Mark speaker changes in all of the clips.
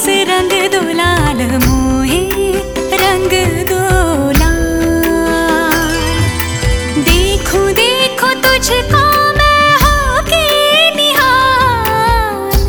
Speaker 1: बस रंग दो लाल मोहे रंग दो लाल। देखो देखो तुझको मैं होके निहाल,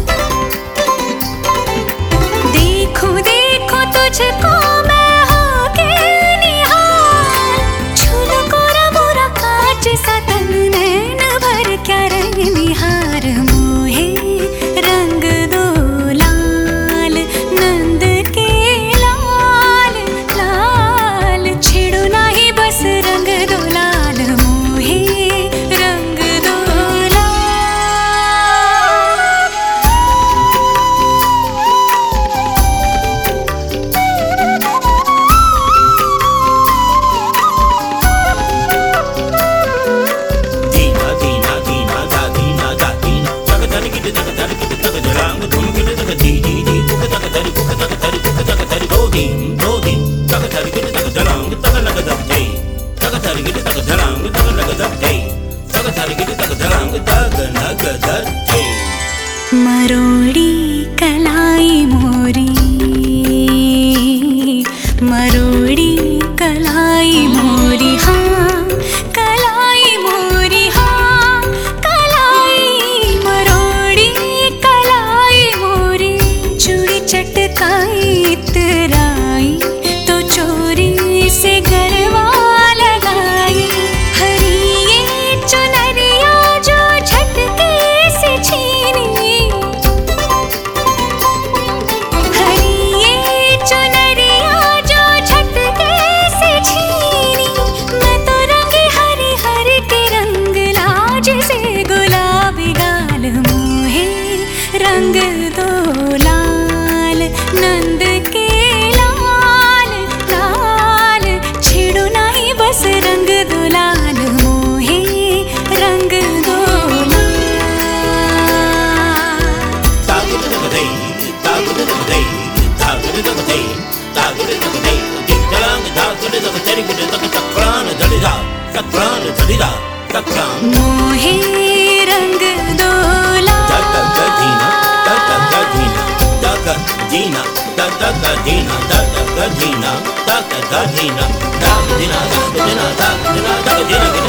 Speaker 1: देखो देखो तुझको मैं होके निहाल। छूलो कोरा मोरा कांच सा तन नैन भर क्या रंग निहार मोहे रंग दो लाल नंद के लाल लाल। छेड़ो नाही बस रंग दो लाल मोहे रंग दो मरोड़ी कलाई मोरी, मरोड़ी कलाई मोरी हाँ कलाई मोरी हाँ कलाई। मरोड़ी कलाई मोरी चूड़ी चटकाई इतराई तो चोरी से गरबा लगाई। हरी ये चुनरिया जो झटके से छीनी, रंग दो लाल नंद के लाल लाल। छेड़ो नहीं बस रंग दो लाल मोहे रंग दो लाल। मोहे रंग दो
Speaker 2: Dina, da da da Dina, da da da Dina, da da da Dina, da da Dina, da da Dina, da da Dina, da da Dina.